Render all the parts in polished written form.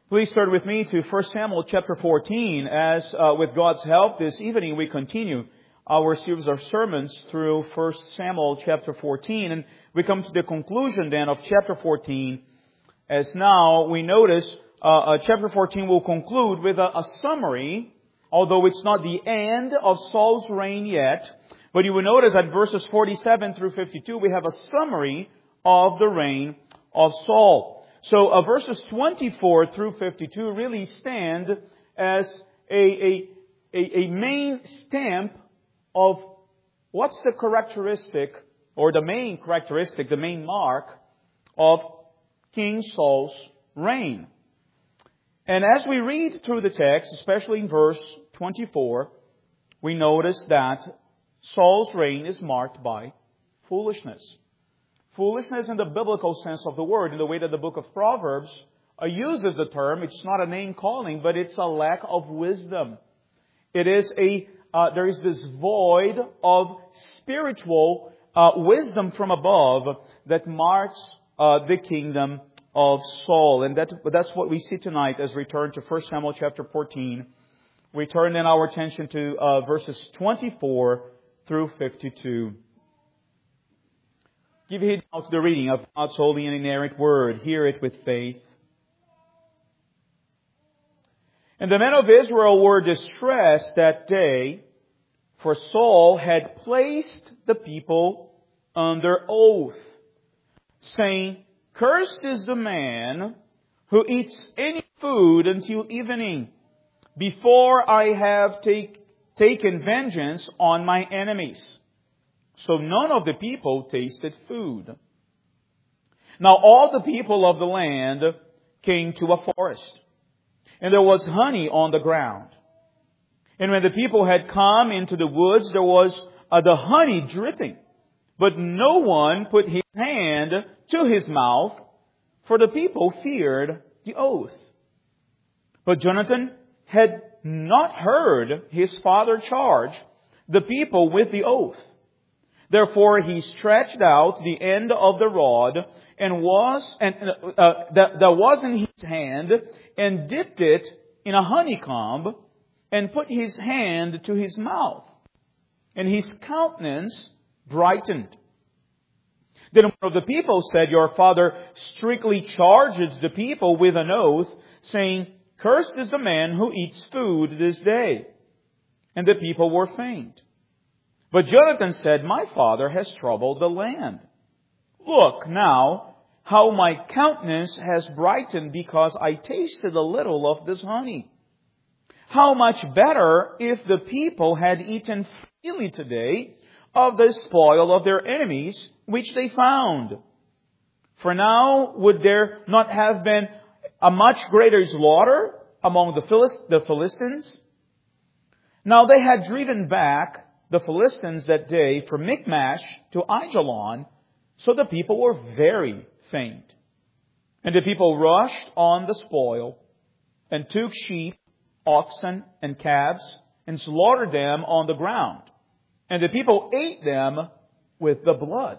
Please turn with me to 1 Samuel chapter 14 as with God's help this evening we continue our series of sermons through 1 Samuel chapter 14, and we come to the conclusion then of chapter 14 as now we notice chapter 14 will conclude with a summary, although it's not the end of Saul's reign yet, but you will notice at verses 47 through 52 we have a summary of the reign of Saul. So verses 24 through 52 really stand as a main stamp of what's the characteristic, or the main characteristic, the main mark of King Saul's reign. And as we read through the text, especially in verse 24, we notice that Saul's reign is marked by foolishness. Foolishness in the biblical sense of the word, in the way that the book of Proverbs uses the term. It's not a name calling, but it's a lack of wisdom. It is there is this void of spiritual wisdom from above that marks the kingdom of Saul. And that's what we see tonight as we turn to 1 Samuel chapter 14. We turn then our attention to verses 24 through 52. Give heed now to the reading of God's holy and inerrant word. Hear it with faith. And the men of Israel were distressed that day, for Saul had placed the people under oath, saying, "Cursed is the man who eats any food until evening, before I have taken vengeance on my enemies." So none of the people tasted food. Now all the people of the land came to a forest, and there was honey on the ground. And when the people had come into the woods, there was the honey dripping. But no one put his hand to his mouth, for the people feared the oath. But Jonathan had not heard his father charge the people with the oath. Therefore he stretched out the end of the rod that was in his hand, and dipped it in a honeycomb, and put his hand to his mouth, and his countenance brightened. Then one of the people said, "Your father strictly charges the people with an oath, saying, 'Cursed is the man who eats food this day.' And the people were faint. But Jonathan said, 'My father has troubled the land. Look now how my countenance has brightened because I tasted a little of this honey. How much better if the people had eaten freely today of the spoil of their enemies, which they found. For now would there not have been a much greater slaughter among the Philistines?' Now they had driven back the Philistines that day from Michmash to Aijalon, so the people were very faint. And the people rushed on the spoil, and took sheep, oxen, and calves, and slaughtered them on the ground. And the people ate them with the blood.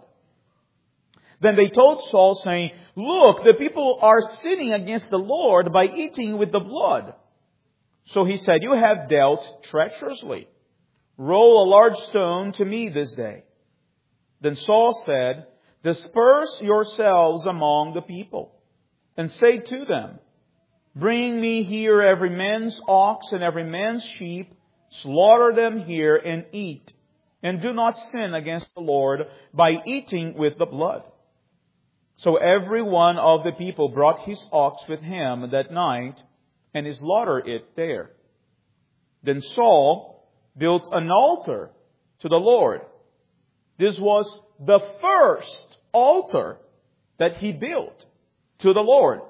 Then they told Saul, saying, 'Look, the people are sinning against the Lord by eating with the blood.' So he said, 'You have dealt treacherously. Roll a large stone to me this day.' Then Saul said, 'Disperse yourselves among the people, and say to them, Bring me here every man's ox and every man's sheep, slaughter them here and eat, and do not sin against the Lord by eating with the blood.' So every one of the people brought his ox with him that night, and he slaughtered it there. Then Saul built an altar to the Lord. This was the first altar that he built to the Lord.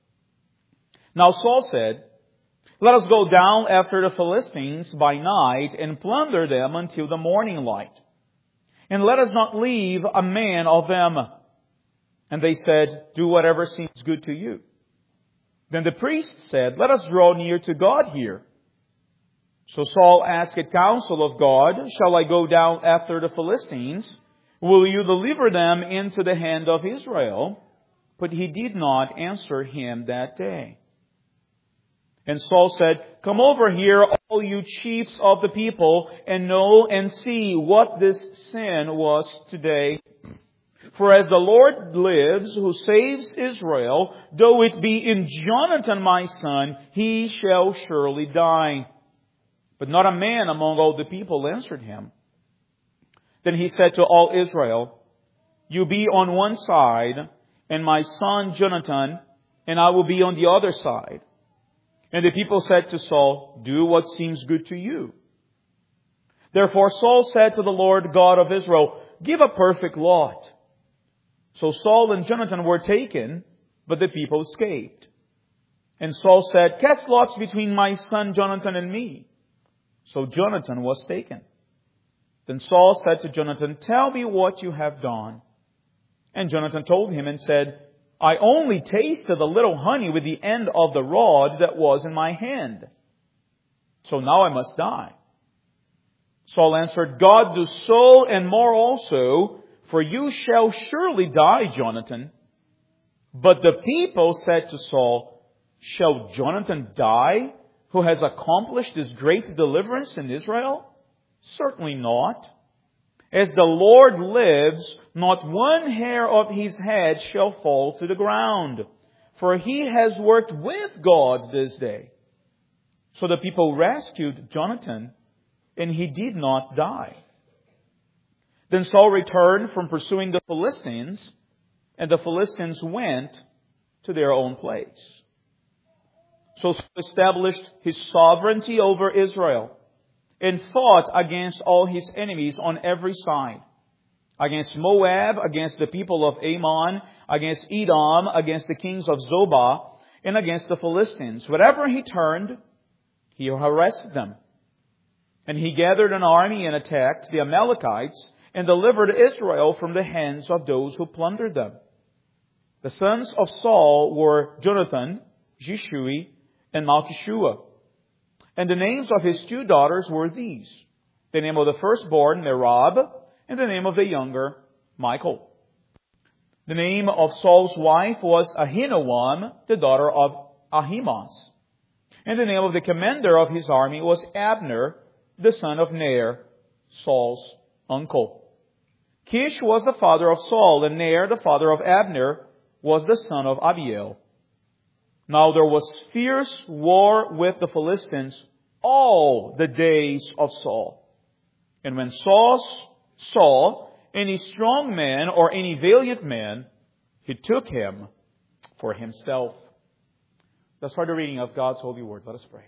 Now Saul said, 'Let us go down after the Philistines by night and plunder them until the morning light. And let us not leave a man of them.' And they said, 'Do whatever seems good to you.' Then the priest said, 'Let us draw near to God here.' So Saul asked counsel of God, 'Shall I go down after the Philistines? Will you deliver them into the hand of Israel?' But he did not answer him that day. And Saul said, "Come over here, all you chiefs of the people, and know and see what this sin was today. For as the Lord lives, who saves Israel, though it be in Jonathan my son, he shall surely die." But not a man among all the people answered him. Then he said to all Israel, "You be on one side, and my son Jonathan, and I will be on the other side." And the people said to Saul, "Do what seems good to you." Therefore Saul said to the Lord God of Israel, "Give a perfect lot." So Saul and Jonathan were taken, but the people escaped. And Saul said, "Cast lots between my son Jonathan and me." So Jonathan was taken. Then Saul said to Jonathan, "Tell me what you have done." And Jonathan told him and said, "I only tasted a little honey with the end of the rod that was in my hand. So now I must die." Saul answered, "God do so and more also, for you shall surely die, Jonathan." But the people said to Saul, "Shall Jonathan die, who has accomplished this great deliverance in Israel? Certainly not. As the Lord lives, not one hair of his head shall fall to the ground, for he has worked with God this day." So the people rescued Jonathan, and he did not die. Then Saul returned from pursuing the Philistines, and the Philistines went to their own place. So Saul established his sovereignty over Israel and fought against all his enemies on every side. Against Moab, against the people of Ammon, against Edom, against the kings of Zobah, and against the Philistines. Wherever he turned, he harassed them. And he gathered an army and attacked the Amalekites and delivered Israel from the hands of those who plundered them. The sons of Saul were Jonathan, Jishui, and Malchishua. And the names of his 2 daughters were these: the name of the firstborn, Merab, and the name of the younger, Michal. The name of Saul's wife was Ahinoam, the daughter of Ahimaaz. And the name of the commander of his army was Abner, the son of Ner, Saul's uncle. Kish was the father of Saul, and Ner, the father of Abner, was the son of Abiel. Now there was fierce war with the Philistines all the days of Saul. And when Saul saw any strong man or any valiant man, he took him for himself. That's for the reading of God's holy word. Let us pray.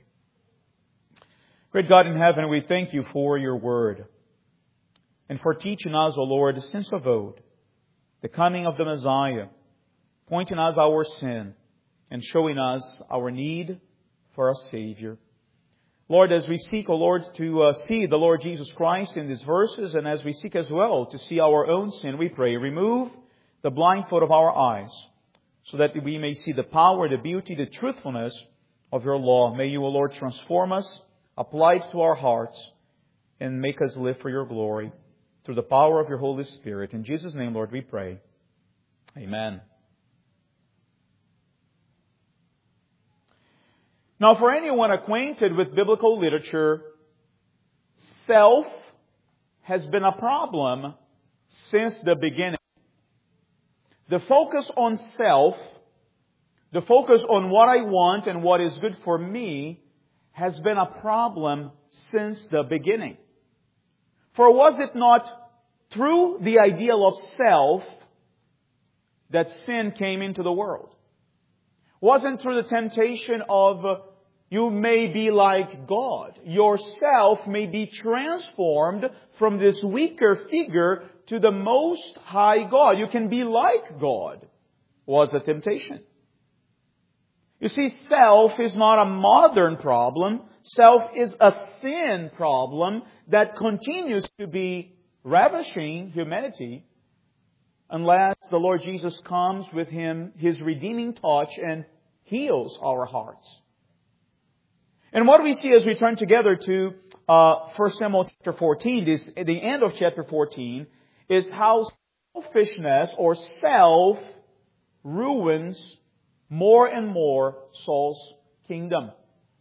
Great God in heaven, we thank you for your word and for teaching us, O Lord, since of old, the coming of the Messiah, pointing us our sin and showing us our need for a Savior. Lord, as we seek, O Lord, to see the Lord Jesus Christ in these verses, and as we seek as well to see our own sin, we pray, remove the blindfold of our eyes, so that we may see the power, the beauty, the truthfulness of your law. May you, O Lord, transform us, apply it to our hearts, and make us live for your glory through the power of your Holy Spirit. In Jesus' name, Lord, we pray. Amen. Now, for anyone acquainted with biblical literature, self has been a problem since the beginning. The focus on self, the focus on what I want and what is good for me, has been a problem since the beginning. For was it not through the ideal of self that sin came into the world? Wasn't through the temptation of you may be like God. Yourself may be transformed from this weaker figure to the most high God. You can be like God, was the temptation. You see, self is not a modern problem. Self is a sin problem that continues to be ravishing humanity unless the Lord Jesus comes with His redeeming touch and heals our hearts. And what we see as we turn together to 1 Samuel chapter 14, the end of chapter 14, is how selfishness or self ruins more and more Saul's kingdom.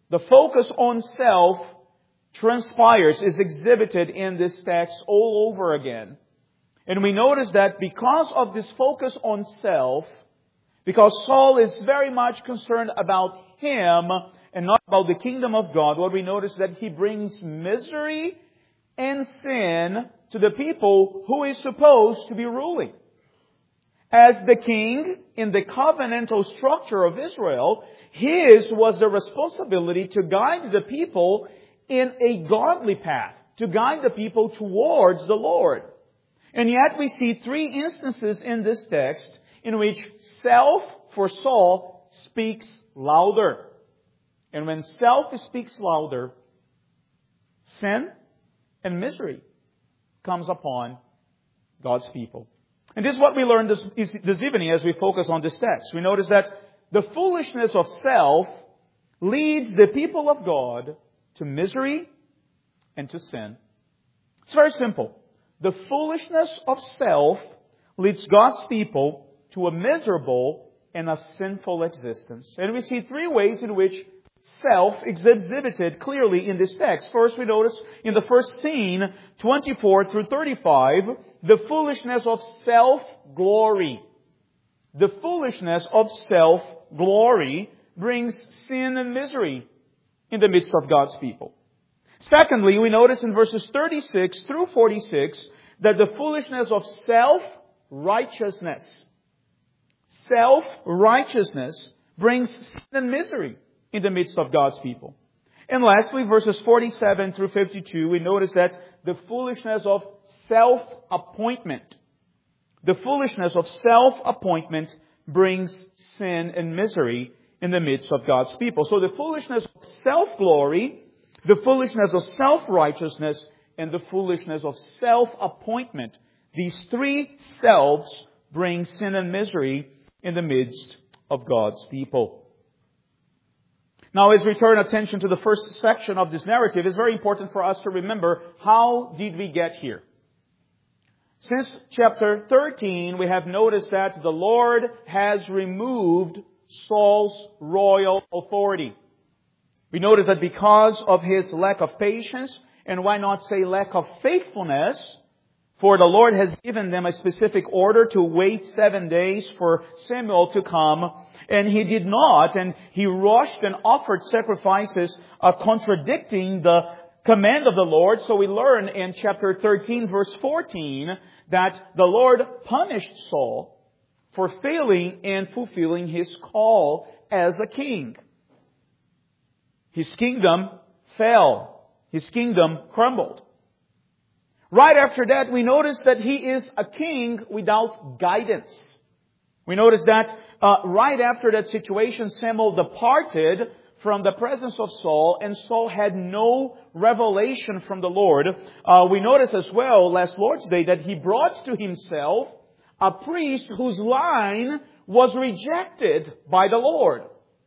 The focus on self transpires, is exhibited in this text all over again. And we notice that because of this focus on self, because Saul is very much concerned about him and not about the kingdom of God, what we notice is that he brings misery and sin to the people who is supposed to be ruling. As the king in the covenantal structure of Israel, his was the responsibility to guide the people in a godly path, to guide the people towards the Lord. And yet we see three instances in this text in which self for Saul speaks louder. And when self speaks louder, sin and misery comes upon God's people. And this is what we learned this evening as we focus on this text. We notice that the foolishness of self leads the people of God to misery and to sin. It's very simple. The foolishness of self leads God's people to a miserable and a sinful existence. And we see three ways in which self is exhibited clearly in this text. First, we notice in the first scene, 24 through 35, the foolishness of self-glory. The foolishness of self-glory brings sin and misery in the midst of God's people. Secondly, we notice in verses 36 through 46 that the foolishness of self-righteousness brings sin and misery in the midst of God's people. And lastly, verses 47 through 52, we notice that the foolishness of self-appointment. The foolishness of self-appointment brings sin and misery in the midst of God's people. So the foolishness of self-glory, the foolishness of self-righteousness, and the foolishness of self-appointment. These three selves bring sin and misery in the midst of God's people. Now, as we turn attention to the first section of this narrative, it's very important for us to remember, how did we get here? Since chapter 13, we have noticed that the Lord has removed Saul's royal authority. We notice that because of his lack of patience, and why not say lack of faithfulness, for the Lord has given them a specific order to wait 7 days for Samuel to come, and he did not, and he rushed and offered sacrifices contradicting the command of the Lord. So we learn in chapter 13, verse 14, that the Lord punished Saul for failing in fulfilling his call as a king. His kingdom fell. His kingdom crumbled. Right after that, we notice that he is a king without guidance. We notice that right after that situation, Samuel departed from the presence of Saul, and Saul had no revelation from the Lord. We notice as well, last Lord's Day, that he brought to himself a priest whose line was rejected by the Lord.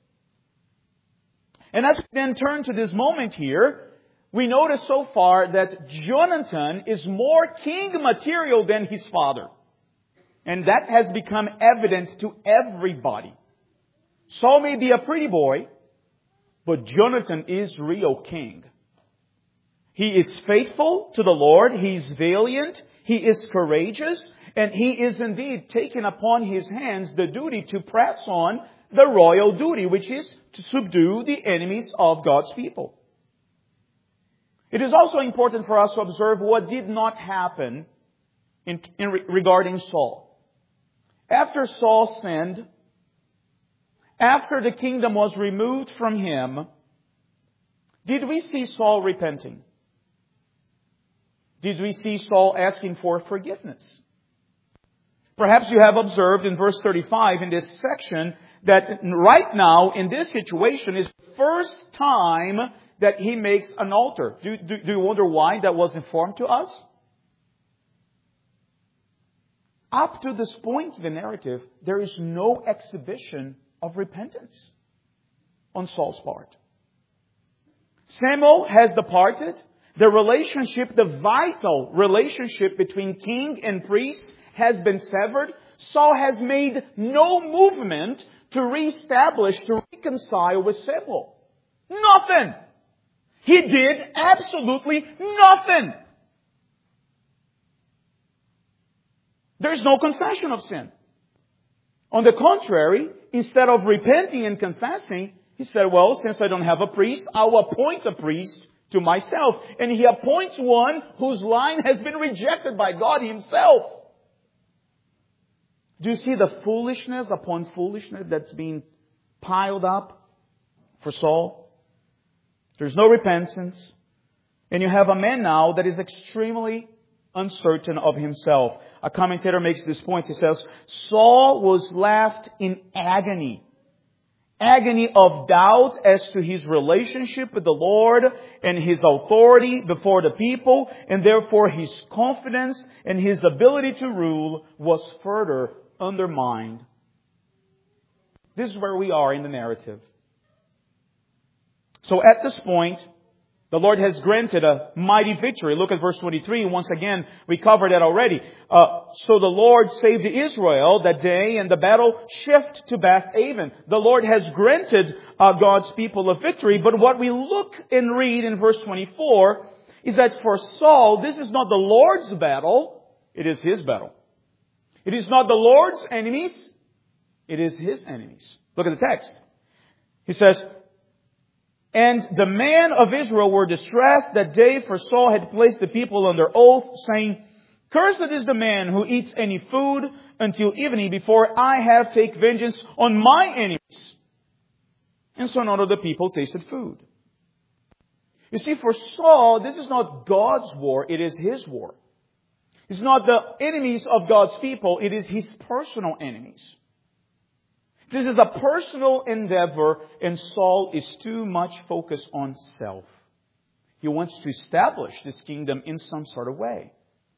And as we then turn to this moment here, we notice so far that Jonathan is more king material than his father. And that has become evident to everybody. Saul may be a pretty boy, but Jonathan is real king. He is faithful to the Lord. He is valiant. He is courageous. And he is indeed taken upon his hands the duty to press on the royal duty, which is to subdue the enemies of God's people. It is also important for us to observe what did not happen regarding Saul. After Saul sinned, after the kingdom was removed from him, did we see Saul repenting? Did we see Saul asking for forgiveness? Perhaps you have observed in verse 35 in this section that right now in this situation is the first time that he makes an altar. Do you wonder why that was informed to us? Up to this point in the narrative, there is no exhibition of repentance on Saul's part. Samuel has departed. The relationship, the vital relationship between king and priest has been severed. Saul has made no movement to reestablish, to reconcile with Samuel. Nothing. He did absolutely nothing. There's no confession of sin. On the contrary, instead of repenting and confessing, he said, well, since I don't have a priest, I'll appoint a priest to myself. And he appoints one whose line has been rejected by God Himself. Do you see the foolishness upon foolishness that's being piled up for Saul? There's no repentance. And you have a man now that is extremely uncertain of himself. A commentator makes this point. He says, Saul was left in agony. Agony of doubt as to his relationship with the Lord and his authority before the people, and therefore his confidence and his ability to rule was further undermined. This is where we are in the narrative. So at this point, the Lord has granted a mighty victory. Look at verse 23. Once again, we covered that already. So the Lord saved Israel that day, and the battle shifted to Beth-aven. The Lord has granted God's people a victory. But what we look and read in verse 24 is that for Saul, this is not the Lord's battle. It is his battle. It is not the Lord's enemies. It is his enemies. Look at the text. He says, and the men of Israel were distressed that day, for Saul had placed the people under oath, saying, cursed is the man who eats any food until evening before I have take vengeance on my enemies. And so none of the people tasted food. You see, for Saul, this is not God's war, it is his war. It's not the enemies of God's people, it is his personal enemies. This is a personal endeavor, and Saul is too much focused on self. He wants to establish this kingdom in some sort of way.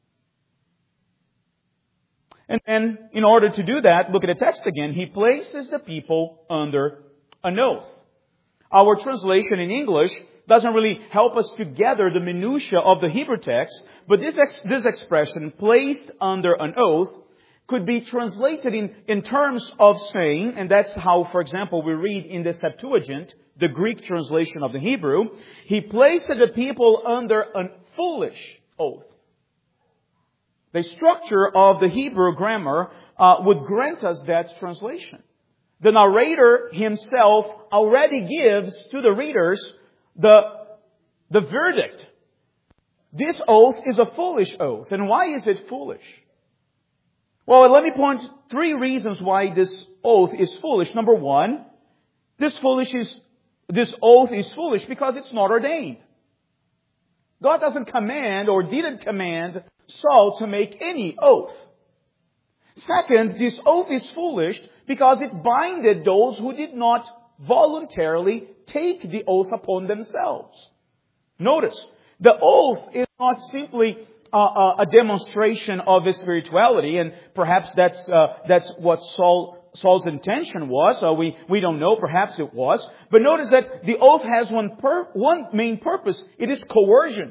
And then, in order to do that, look at the text again. He places the people under an oath. Our translation in English doesn't really help us to gather the minutiae of the Hebrew text, but this expression, placed under an oath, could be translated in terms of saying, and that's how, for example, we read in the Septuagint, the Greek translation of the Hebrew, he placed the people under a foolish oath. The structure of the Hebrew grammar would grant us that translation. The narrator himself already gives to the readers the verdict. This oath is a foolish oath. And why is it foolish? Well, let me point 3 reasons why this oath is foolish. Number 1, this oath is foolish because it's not ordained. God doesn't command or didn't command Saul to make any oath. Second, this oath is foolish because it binded those who did not voluntarily take the oath upon themselves. Notice, the oath is not simply a demonstration of his spirituality, and perhaps that's what Saul's intention was. We don't know. Perhaps it was. But notice that the oath has one main purpose. It is coercion.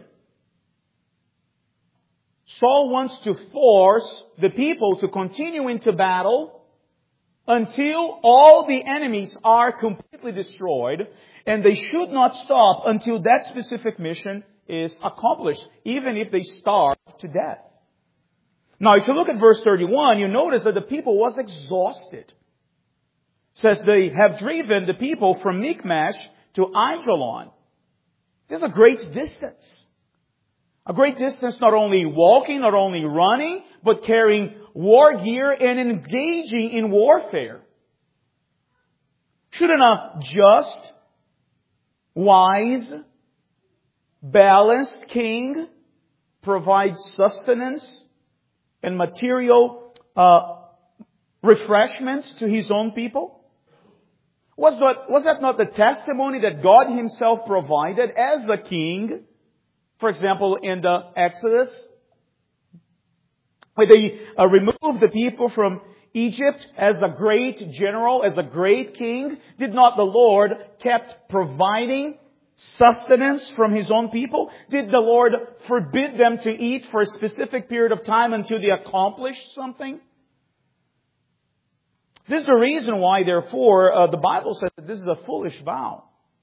Saul wants to force the people to continue into battle until all the enemies are completely destroyed, and they should not stop until that specific mission is accomplished, even if they starve to death. Now, if you look at verse 31, you notice that the people was exhausted. It says they have driven the people from Michmash to Aijalon. This is a great distance. A great distance, not only walking, not only running, but carrying war gear and engaging in warfare. Shouldn't a just, wise, balanced king provide sustenance and material refreshments to his own people? Was that not the testimony that God Himself provided as the king? For example, in the Exodus, where they removed the people from Egypt as a great general, as a great king, did not the Lord kept providing sustenance from His own people? Did the Lord forbid them to eat for a specific period of time until they accomplished something? This is the reason why, therefore, the Bible says that this is a foolish vow.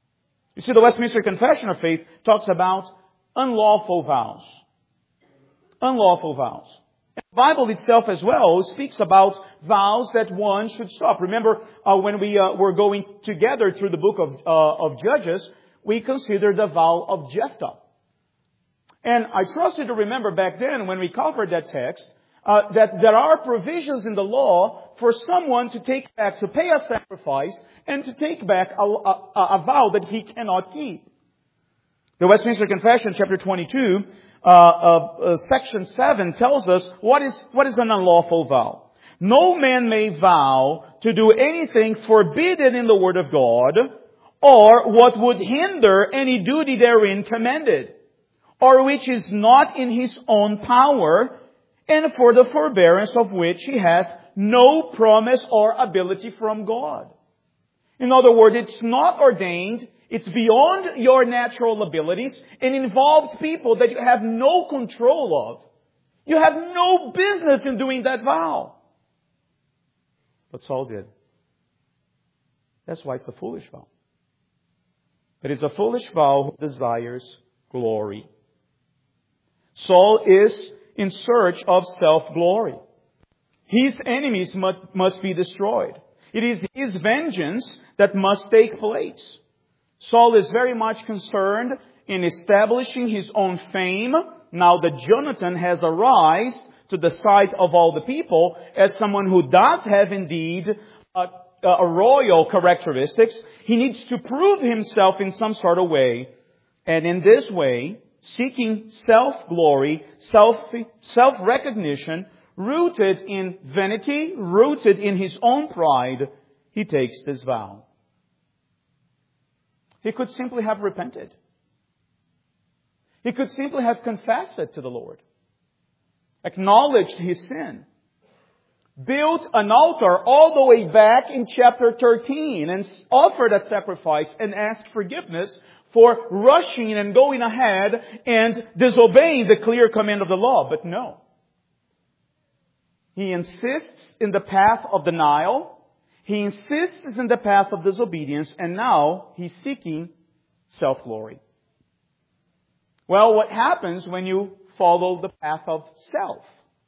You see, the Westminster Confession of Faith talks about unlawful vows. Unlawful vows. And the Bible itself as well speaks about vows that one should stop. Remember, when we were going together through the book of Judges, we considered the vow of Jephthah. And I trust you to remember back then when we covered that text, that there are provisions in the law for someone to take back, to pay a sacrifice, and to take back a vow that he cannot keep. The Westminster Confession, chapter 22, section 7 tells us what is an unlawful vow. No man may vow to do anything forbidden in the Word of God, or what would hinder any duty therein commended, or which is not in his own power, and for the forbearance of which he hath no promise or ability from God. In other words, it's not ordained, it's beyond your natural abilities, and involves people that you have no control of. You have no business in doing that vow. But Saul did. That's why it's a foolish vow. It is a foolish vow who desires glory. Saul is in search of self-glory. His enemies must be destroyed. It is his vengeance that must take place. Saul is very much concerned in establishing his own fame now that Jonathan has arisen to the sight of all the people as someone who does have indeed a royal characteristics. He needs to prove himself in some sort of way. And in this way, seeking self-glory, self-recognition, rooted in vanity, rooted in his own pride, he takes this vow. He could simply have repented. He could simply have confessed it to the Lord. Acknowledged his sin. Built an altar all the way back in chapter 13 and offered a sacrifice and asked forgiveness for rushing and going ahead and disobeying the clear command of the law. But no. He insists in the path of denial. He insists in the path of disobedience. And now he's seeking self-glory. Well, what happens when you follow the path of self?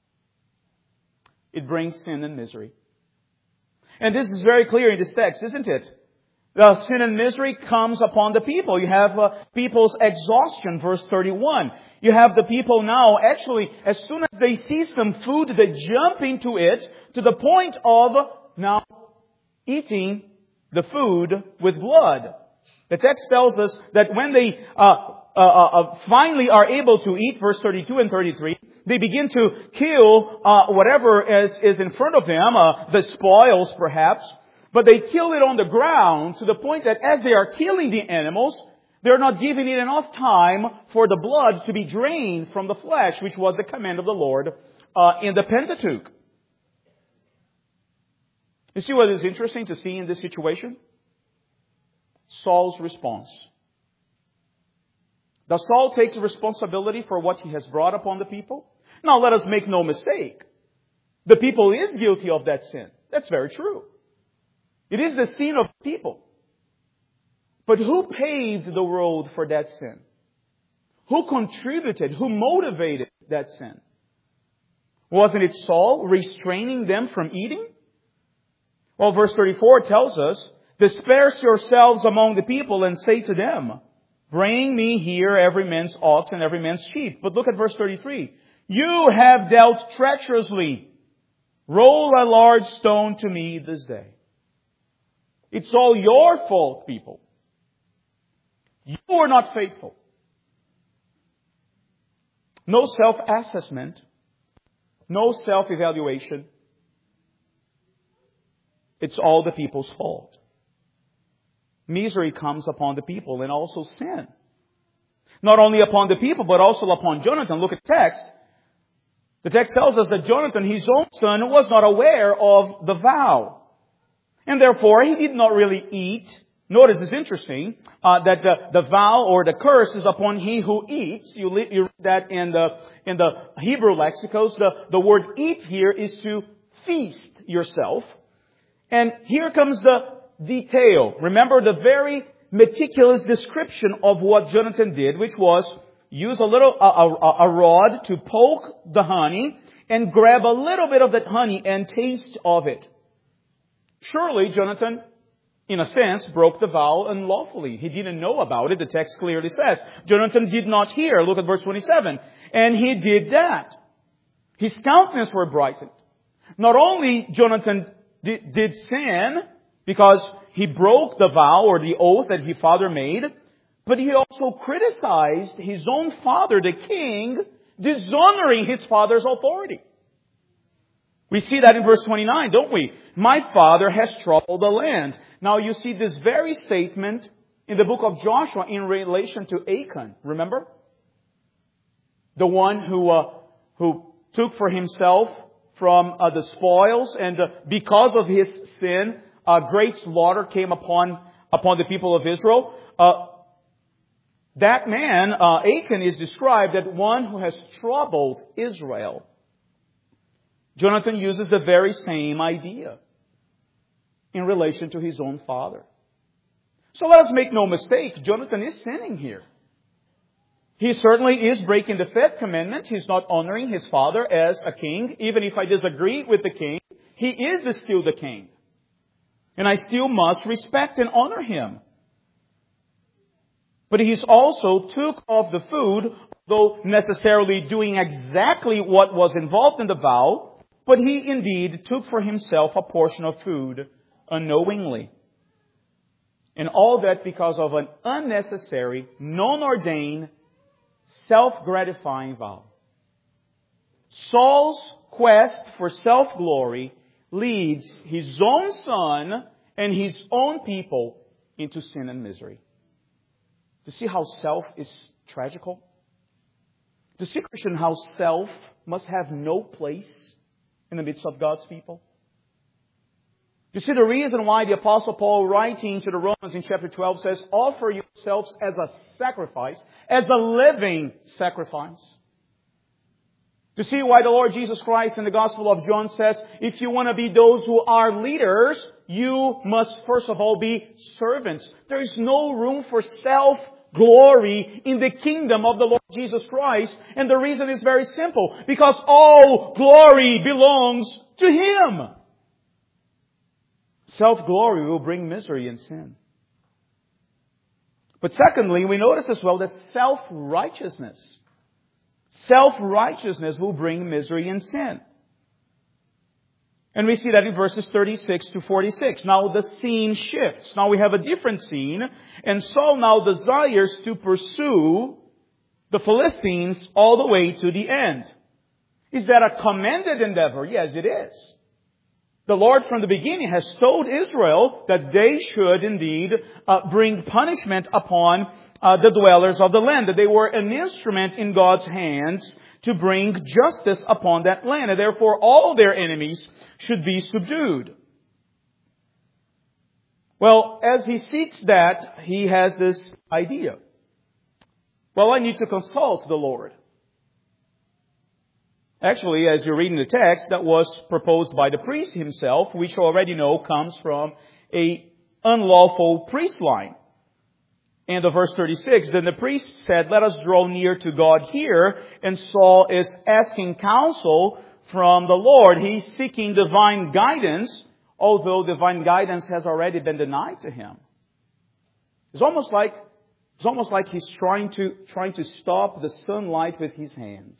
It brings sin and misery. And this is very clear in this text, isn't it? The sin and misery comes upon the people. You have people's exhaustion, verse 31. You have the people now, actually, as soon as they see some food, they jump into it to the point of now eating the food with blood. The text tells us that when they finally are able to eat, verse 32 and 33, they begin to kill whatever is in front of them, the spoils perhaps. But they kill it on the ground to the point that as they are killing the animals, they're not giving it enough time for the blood to be drained from the flesh, which was the command of the Lord in the Pentateuch. You see what is interesting to see in this situation? Saul's response. Does Saul take responsibility for what he has brought upon the people? Now let us make no mistake. The people is guilty of that sin. That's very true. It is the sin of people. But who paved the road for that sin? Who contributed? Who motivated that sin? Wasn't it Saul restraining them from eating? Well, verse 34 tells us, disperse yourselves among the people and say to them, bring me here every man's ox and every man's sheep. But look at verse 33. You have dealt treacherously. Roll a large stone to me this day. It's all your fault, people. You are not faithful. No self-assessment. No self-evaluation. It's all the people's fault. Misery comes upon the people and also sin. Not only upon the people, but also upon Jonathan. Look at the text. The text tells us that Jonathan, his own son, was not aware of the vow. And therefore, he did not really eat. Notice it's interesting that the vow or the curse is upon he who eats. You read that in the Hebrew lexicons. The word eat here is to feast yourself. And here comes the detail. Remember the very meticulous description of what Jonathan did, which was use a rod to poke the honey and grab a little bit of that honey and taste of it. Surely Jonathan, in a sense, broke the vow unlawfully. He didn't know about it. The text clearly says. Jonathan did not hear. Look at verse 27. And he did that. His countenance were brightened. Not only Jonathan did sin because he broke the vow or the oath that his father made, but he also criticized his own father, the king, dishonoring his father's authority. We see that in verse 29, don't we? My father has troubled the land. Now you see this very statement in the book of Joshua in relation to Achan. Remember? The one who took for himself from the spoils, and because of his sin, great slaughter came upon the people of Israel. That man, Achan, is described as one who has troubled Israel. Jonathan uses the very same idea in relation to his own father. So let us make no mistake, Jonathan is sinning here. He certainly is breaking the fifth commandment. He's not honoring his father as a king. Even if I disagree with the king, he is still the king. And I still must respect and honor him. But he's also took of the food, though necessarily doing exactly what was involved in the vow, but he indeed took for himself a portion of food unknowingly. And all that because of an unnecessary, non-ordained, self-gratifying vow. Saul's quest for self-glory leads his own son and his own people into sin and misery. To see how self is tragical? To see, Christian, how self must have no place in the midst of God's people? You see, the reason why the Apostle Paul, writing to the Romans in chapter 12, says, offer yourselves as a sacrifice, as a living sacrifice. To see why the Lord Jesus Christ in the Gospel of John says, if you want to be those who are leaders, you must first of all be servants. There is no room for self-glory in the kingdom of the Lord Jesus Christ. And the reason is very simple. Because all glory belongs to Him. Self-glory will bring misery and sin. But secondly, we notice as well that self-righteousness will bring misery and sin. And we see that in verses 36 to 46. Now the scene shifts. Now we have a different scene. And Saul now desires to pursue the Philistines all the way to the end. Is that a commended endeavor? Yes, it is. The Lord from the beginning has told Israel that they should indeed bring punishment upon the dwellers of the land. That they were an instrument in God's hands to bring justice upon that land. And therefore all their enemies should be subdued. Well, as he seeks that, he has this idea. Well, I need to consult the Lord. Actually, as you read in the text, that was proposed by the priest himself, which you already know comes from a unlawful priest line. And the verse 36, then the priest said, let us draw near to God here. And Saul is asking counsel from the Lord. He's seeking divine guidance, although divine guidance has already been denied to him. It's almost like he's trying to stop the sunlight with his hands.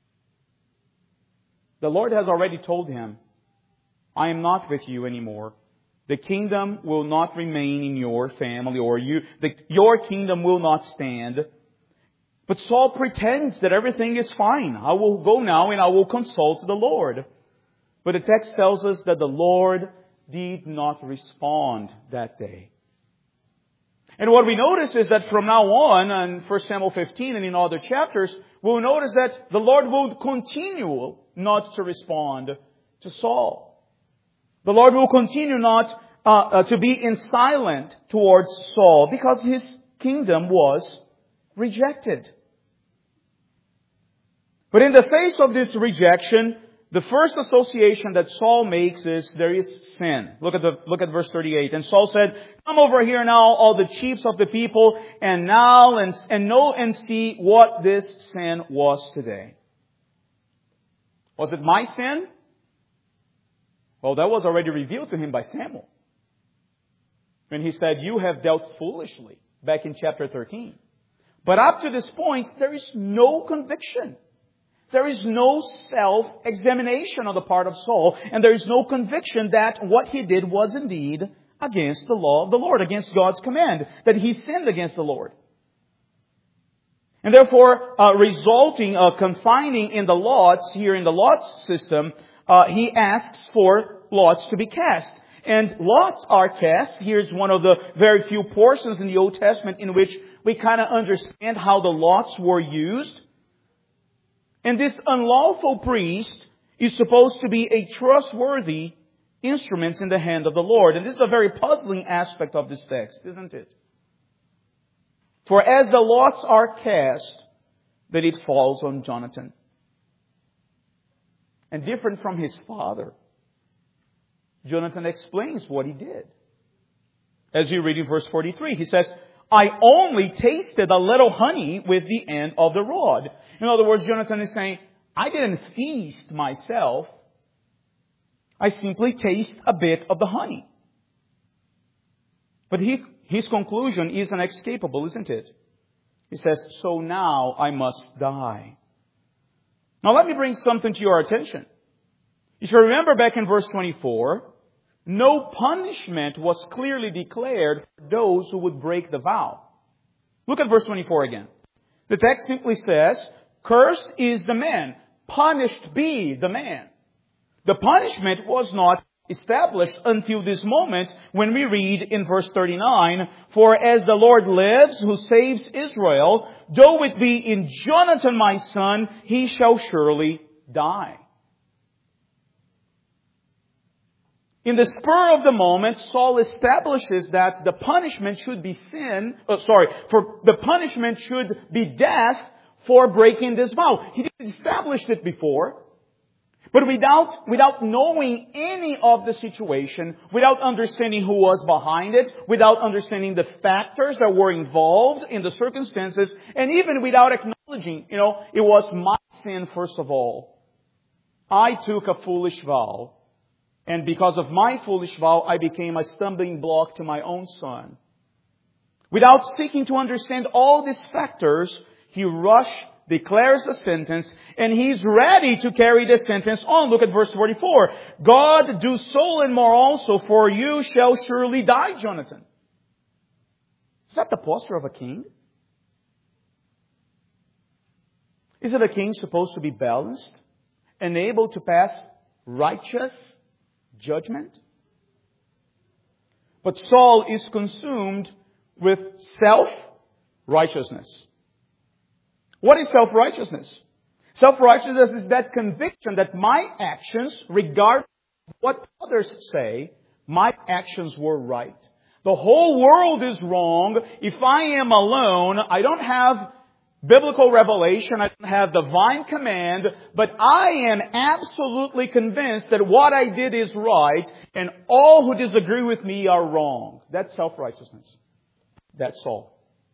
The Lord has already told him, I am not with you anymore. The kingdom will not remain in your family, or your kingdom will not stand. But Saul pretends that everything is fine. I will go now and I will consult the Lord. But the text tells us that the Lord did not respond that day. And what we notice is that from now on, in 1 Samuel 15 and in other chapters, we'll notice that the Lord will continue not to respond to Saul. The Lord will continue not to be in silent towards Saul because his kingdom was rejected. But in the face of this rejection, The first association that Saul makes is there is sin. Look at verse 38. And Saul said, "Come over here now, all the chiefs of the people, and know and see what this sin was today." Was it my sin? Well, that was already revealed to him by Samuel, when he said, "You have dealt foolishly," back in chapter 13. But up to this point, there is no conviction. There is no self-examination on the part of Saul, and there is no conviction that what he did was indeed against the law of the Lord, against God's command, that he sinned against the Lord. And therefore, confining in the lots, here in the lots system, he asks for lots to be cast. And lots are cast. Here's one of the very few portions in the Old Testament in which we kind of understand how the lots were used. And this unlawful priest is supposed to be a trustworthy instrument in the hand of the Lord. And this is a very puzzling aspect of this text, isn't it? For as the lots are cast, then it falls on Jonathan. And different from his father, Jonathan explains what he did. As you read in verse 43, he says, "I only tasted a little honey with the end of the rod." In other words, Jonathan is saying, I didn't feast myself. I simply taste a bit of the honey. But his conclusion is inescapable, isn't it? He says, "So now I must die." Now let me bring something to your attention. If you remember back in verse 24, no punishment was clearly declared for those who would break the vow. Look at verse 24 again. The text simply says, "Cursed is the man, punished be the man." The punishment was not established until this moment when we read in verse 39, "For as the Lord lives, who saves Israel, though it be in Jonathan my son, he shall surely die." In the spur of the moment, Saul establishes that the punishment should be the punishment should be death for breaking this vow. He didn't establish it before. But without knowing any of the situation, without understanding who was behind it, without understanding the factors that were involved in the circumstances, and even without acknowledging, it was my sin first of all. I took a foolish vow, and because of my foolish vow, I became a stumbling block to my own son. Without seeking to understand all these factors, he declares a sentence, and he's ready to carry the sentence on. Look at verse 44. "God do so and more also, for you shall surely die, Jonathan." Is that the posture of a king? Isn't a king supposed to be balanced and able to pass righteous judgment? But Saul is consumed with self-righteousness. What is self-righteousness? Self-righteousness is that conviction that my actions, regardless of what others say, my actions were right. The whole world is wrong. If I am alone, I don't have biblical revelation, I don't have divine command, but I am absolutely convinced that what I did is right, and all who disagree with me are wrong. That's self-righteousness. That's Saul.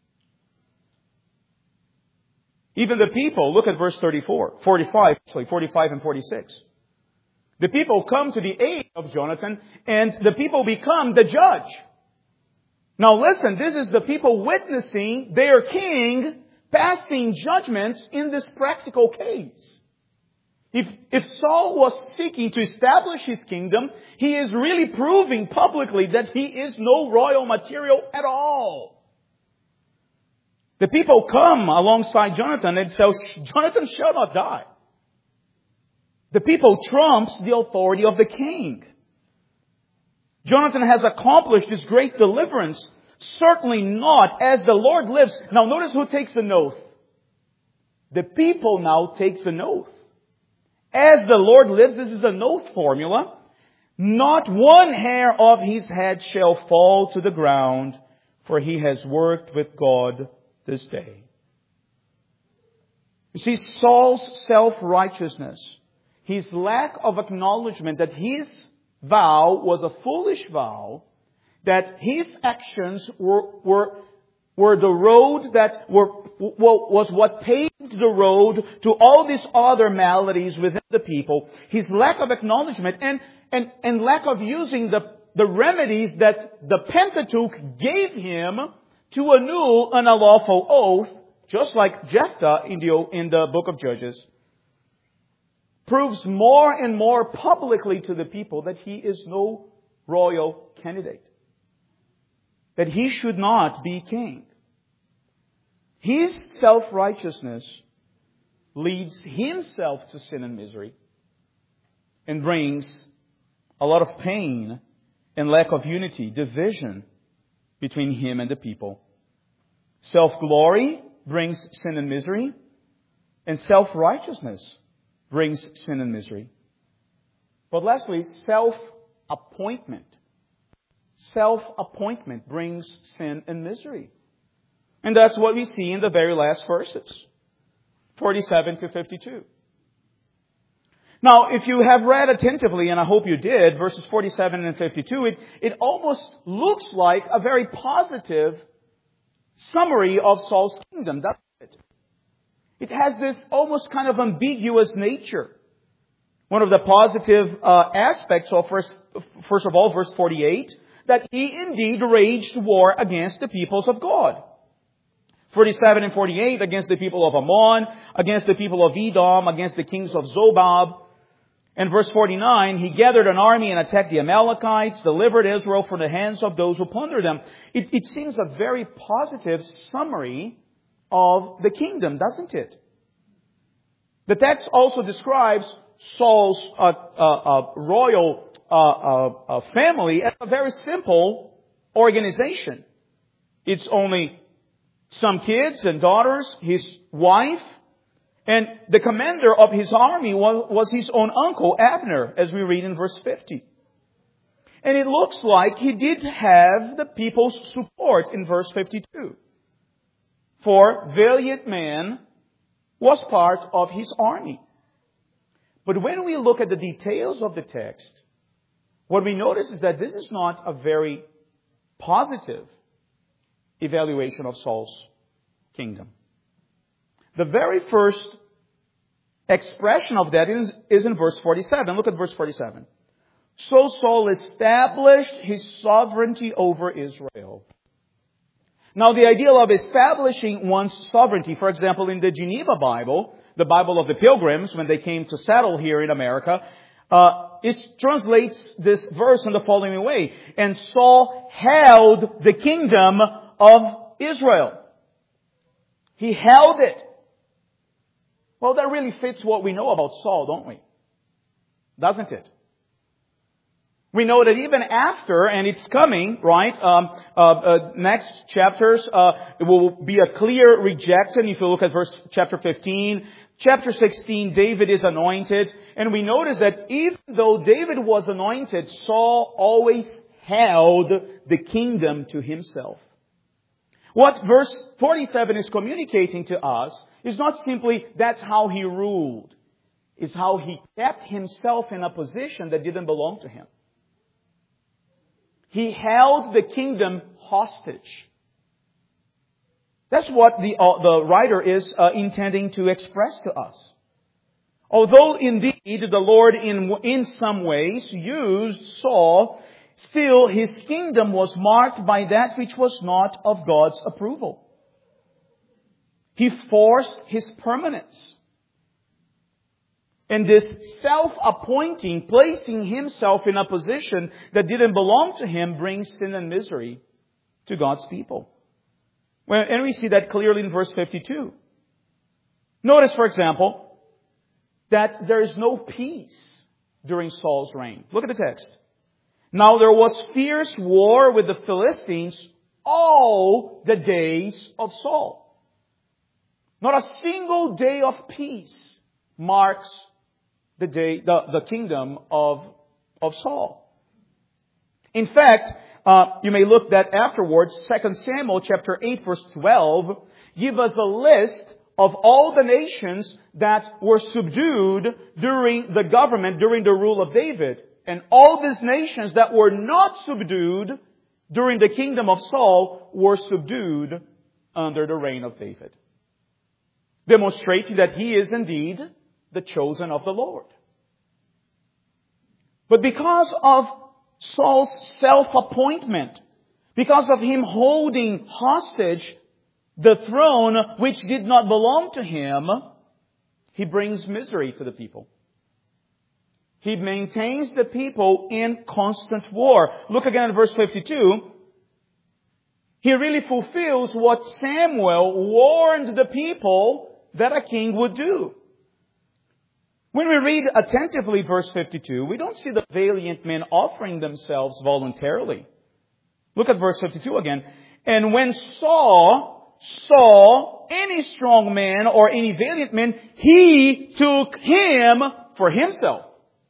Even the people, look at verse 45 and 46. The people come to the aid of Jonathan, and the people become the judge. Now listen, this is the people witnessing their king passing judgments in this practical case. If Saul was seeking to establish his kingdom, he is really proving publicly that he is no royal material at all. The people come alongside Jonathan and say, "Jonathan shall not die." The people trumps the authority of the king. Jonathan has accomplished this great deliverance. Certainly not, as the Lord lives. Now notice who takes an oath. The people now takes an oath. As the Lord lives, this is an oath formula. "Not one hair of his head shall fall to the ground, for he has worked with God this day." You see, Saul's self-righteousness, his lack of acknowledgement that his vow was a foolish vow, that his actions were the road that was what paved the road to all these other maladies within the people. His lack of acknowledgement and lack of using the remedies that the Pentateuch gave him to annul an unlawful oath, just like Jephthah in the book of Judges, proves more and more publicly to the people that he is no royal candidate, that he should not be king. His self-righteousness leads himself to sin and misery and brings a lot of pain and lack of unity, division between him and the people. Self-glory brings sin and misery, and self-righteousness brings sin and misery. But lastly, self-appointment. Self-appointment brings sin and misery. And that's what we see in the very last verses, 47 to 52. Now, if you have read attentively, and I hope you did, verses 47 and 52, it almost looks like a very positive summary of Saul's kingdom, doesn't it? It has this almost kind of ambiguous nature. One of the positive aspects of, first of all, verse 48, that he indeed waged war against the peoples of God. 47 and 48, against the people of Ammon, against the people of Edom, against the kings of Zobab. And verse 49, he gathered an army and attacked the Amalekites, delivered Israel from the hands of those who plundered them. It seems a very positive summary of the kingdom, doesn't it? The text also describes Saul's royal family as a very simple organization. It's only some kids and daughters, his wife, and the commander of his army was his own uncle, Abner, as we read in verse 50. And it looks like he did have the people's support in verse 52. For valiant man was part of his army. But when we look at the details of the text, what we notice is that this is not a very positive evaluation of Saul's kingdom. The very first expression of that is in verse 47. Look at verse 47. So Saul established his sovereignty over Israel. Now, the idea of establishing one's sovereignty, for example, in the Geneva Bible, the Bible of the Pilgrims, when they came to settle here in America, it translates this verse in the following way. And Saul held the kingdom of Israel. He held it. Well, that really fits what we know about Saul, don't we? Doesn't it? We know that even after, and it's coming, right, next chapters, it will be a clear rejection. If you look at chapter 15, chapter 16, David is anointed. And we notice that even though David was anointed, Saul always held the kingdom to himself. What verse 47 is communicating to us is not simply that's how he ruled. It's how he kept himself in a position that didn't belong to him. He held the kingdom hostage. That's what the writer is intending to express to us. Although indeed the Lord in some ways used Saul, still his kingdom was marked by that which was not of God's approval. He forced his permanence. And this self-appointing, placing himself in a position that didn't belong to him, brings sin and misery to God's people. And we see that clearly in verse 52. Notice, for example, that there is no peace during Saul's reign. Look at the text. Now there was fierce war with the Philistines all the days of Saul. Not a single day of peace marks the kingdom of Saul. In fact, you may look that afterwards, 2 Samuel chapter 8 verse 12 give us a list of all the nations that were subdued during the government, during the rule of David. And all these nations that were not subdued during the kingdom of Saul were subdued under the reign of David, demonstrating that he is indeed the chosen of the Lord. But because of Saul's self-appointment, because of him holding hostage the throne which did not belong to him, he brings misery to the people. He maintains the people in constant war. Look again at verse 52. He really fulfills what Samuel warned the people that a king would do. When we read attentively verse 52, we don't see the valiant men offering themselves voluntarily. Look at verse 52 again. And when Saul saw any strong man or any valiant man, he took him for himself.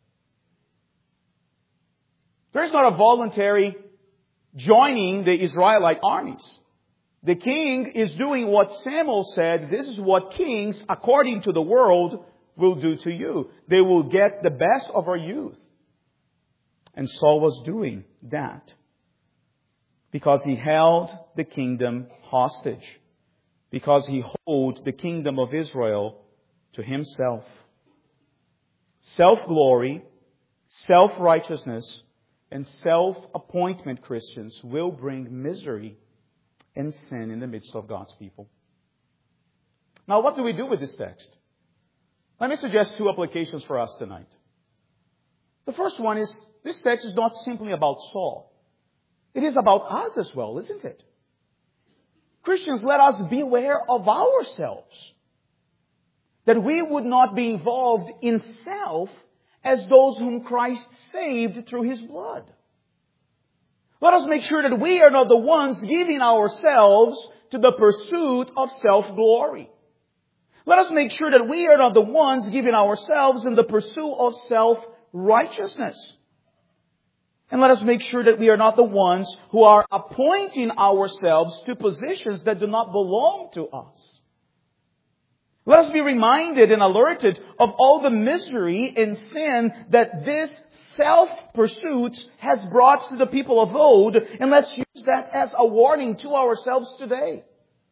There's not a voluntary joining the Israelite armies. The king is doing what Samuel said, this is what kings, according to the world, will do to you. They will get the best of our youth. And Saul was doing that because he held the kingdom hostage, because he held the kingdom of Israel to himself. Self-glory, self-righteousness, and self-appointment Christians will bring misery and sin in the midst of God's people. Now, what do we do with this text? Let me suggest two applications for us tonight. The first one is, this text is not simply about Saul. It is about us as well, isn't it? Christians, let us beware of ourselves, that we would not be involved in self as those whom Christ saved through His blood. Let us make sure that we are not the ones giving ourselves to the pursuit of self-glory. Let us make sure that we are not the ones giving ourselves in the pursuit of self-righteousness. And let us make sure that we are not the ones who are appointing ourselves to positions that do not belong to us. Let us be reminded and alerted of all the misery and sin that this self-pursuit has brought to the people of old, and let's use that as a warning to ourselves today.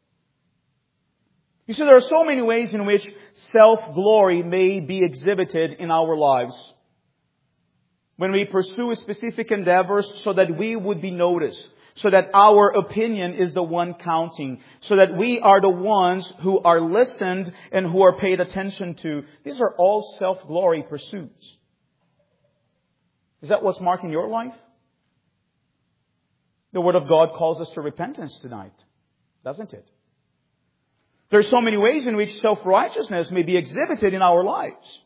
You see, there are so many ways in which self-glory may be exhibited in our lives. When we pursue specific endeavors so that we would be noticed, so that our opinion is the one counting, so that we are the ones who are listened and who are paid attention to. These are all self-glory pursuits. Is that what's marking your life? The Word of God calls us to repentance tonight, doesn't it? There are so many ways in which self-righteousness may be exhibited in our lives.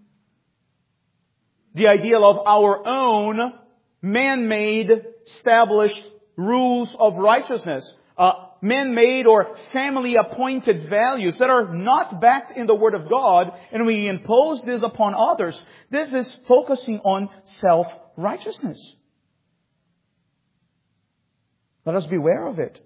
The ideal of our own man-made, established rules of righteousness, man-made or family-appointed values that are not backed in the Word of God, and we impose this upon others. This is focusing on self-righteousness. Let us beware of it.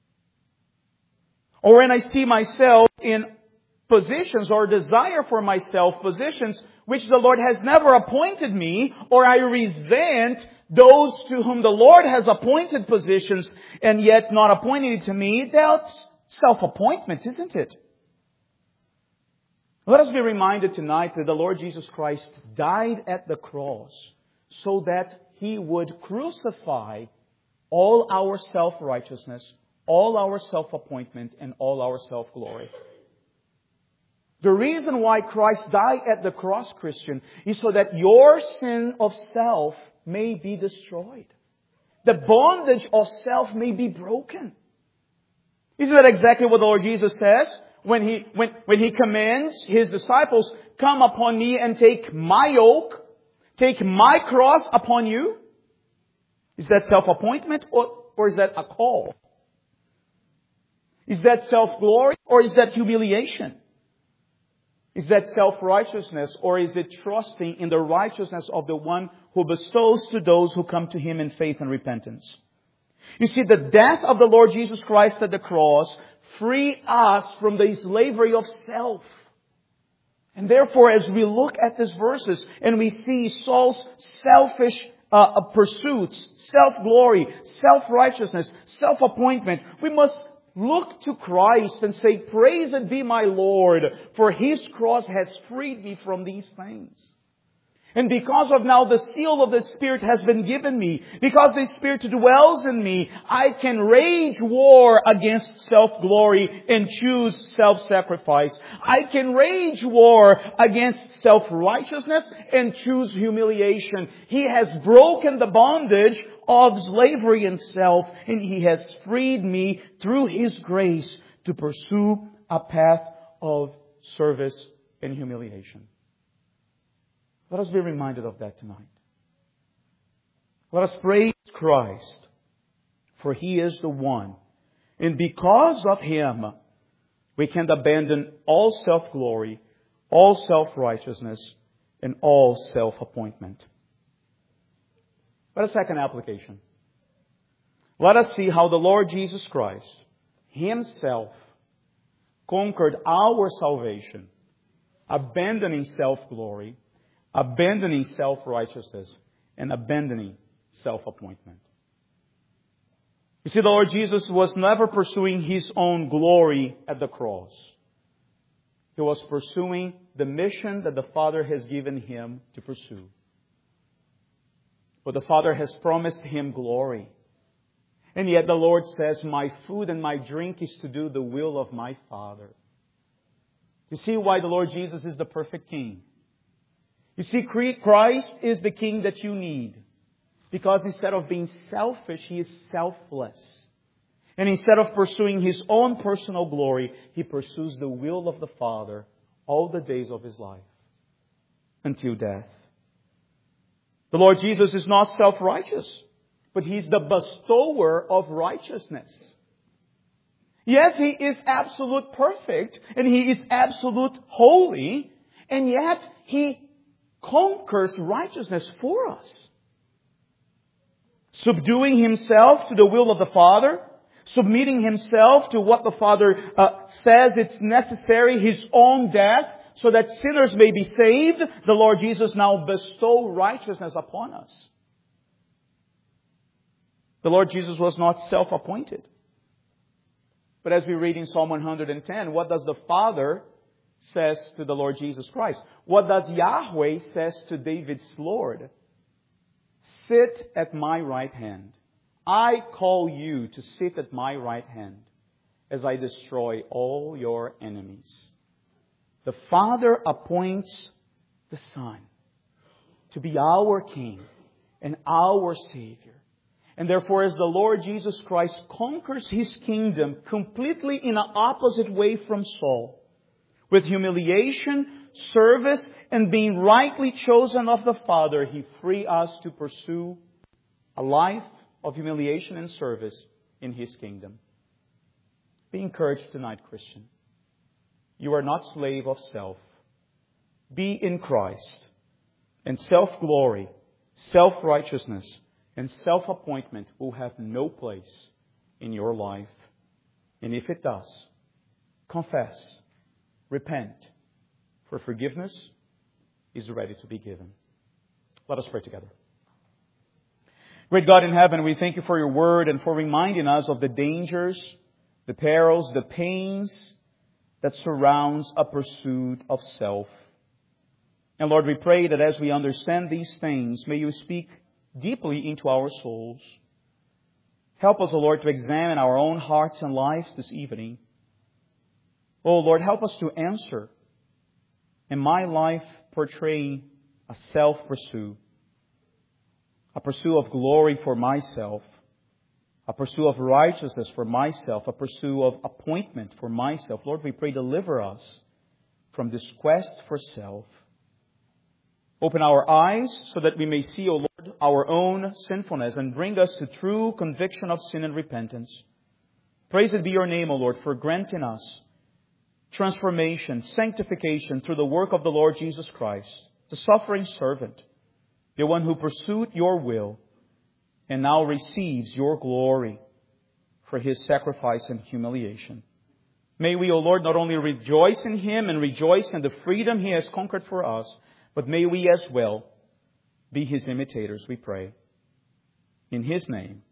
Or when I see myself in positions or desire for myself positions which the Lord has never appointed me, or I resent those to whom the Lord has appointed positions and yet not appointing it to me, that's self-appointment, isn't it? Let us be reminded tonight that the Lord Jesus Christ died at the cross so that He would crucify all our self-righteousness, all our self-appointment, and all our self-glory. The reason why Christ died at the cross, Christian, is so that your sin of self may be destroyed. The bondage of self may be broken. Isn't that exactly what the Lord Jesus says when He commands His disciples, come upon me and take my yoke, take my cross upon you? Is that self-appointment or is that a call? Is that self-glory or is that humiliation? Is that self-righteousness or is it trusting in the righteousness of the one who bestows to those who come to Him in faith and repentance? You see, the death of the Lord Jesus Christ at the cross free us from the slavery of self. And therefore, as we look at these verses and we see Saul's selfish pursuits, self-glory, self-righteousness, self-appointment, we must look to Christ and say, "Praised be my Lord, for His cross has freed me from these things." And because of now the seal of the Spirit has been given me, because the Spirit dwells in me, I can wage war against self-glory and choose self-sacrifice. I can wage war against self-righteousness and choose humiliation. He has broken the bondage of slavery and self, and He has freed me through His grace to pursue a path of service and humiliation. Let us be reminded of that tonight. Let us praise Christ, for He is the one. And because of Him, we can abandon all self-glory, all self-righteousness, and all self-appointment. But a second application. Let us see how the Lord Jesus Christ Himself conquered our salvation, abandoning self-glory, abandoning self-righteousness, and abandoning self-appointment. You see, the Lord Jesus was never pursuing His own glory at the cross. He was pursuing the mission that the Father has given Him to pursue. But the Father has promised Him glory. And yet the Lord says, "My food and my drink is to do the will of my Father." You see why the Lord Jesus is the perfect King. You see, Christ is the King that you need. Because instead of being selfish, He is selfless. And instead of pursuing His own personal glory, He pursues the will of the Father all the days of His life, until death. The Lord Jesus is not self-righteous, but He's the bestower of righteousness. Yes, He is absolute perfect, and He is absolute holy, and yet He conquers righteousness for us. Subduing Himself to the will of the Father, submitting Himself to what the Father says it's necessary, His own death, so that sinners may be saved, the Lord Jesus now bestows righteousness upon us. The Lord Jesus was not self-appointed. But as we read in Psalm 110, what does the Father says to the Lord Jesus Christ? What does Yahweh says to David's Lord? "Sit at my right hand. I call you to sit at my right hand as I destroy all your enemies." The Father appoints the Son to be our King and our Savior. And therefore, as the Lord Jesus Christ conquers His kingdom completely in an opposite way from Saul, with humiliation, service, and being rightly chosen of the Father, He frees us to pursue a life of humiliation and service in His kingdom. Be encouraged tonight, Christian. You are not slave of self. Be in Christ. And self-glory, self-righteousness, and self-appointment will have no place in your life. And if it does, confess, repent, for forgiveness is ready to be given. Let us pray together. Great God in heaven, we thank You for Your word and for reminding us of the dangers, the perils, the pains that surrounds a pursuit of self. And Lord, we pray that as we understand these things, may You speak deeply into our souls. Help us, O Lord, to examine our own hearts and lives this evening. Oh Lord, help us to answer. In my life, portraying a self-pursuit, a pursuit of glory for myself, a pursuit of righteousness for myself, a pursuit of appointment for myself. Lord, we pray, deliver us from this quest for self. Open our eyes so that we may see, O Lord, our own sinfulness and bring us to true conviction of sin and repentance. Praised be Your name, O Lord, for granting us transformation, sanctification through the work of the Lord Jesus Christ, the suffering servant, the one who pursued Your will and now receives Your glory for His sacrifice and humiliation. May we, O Lord, not only rejoice in Him and rejoice in the freedom He has conquered for us, but may we as well be His imitators, we pray. In His name.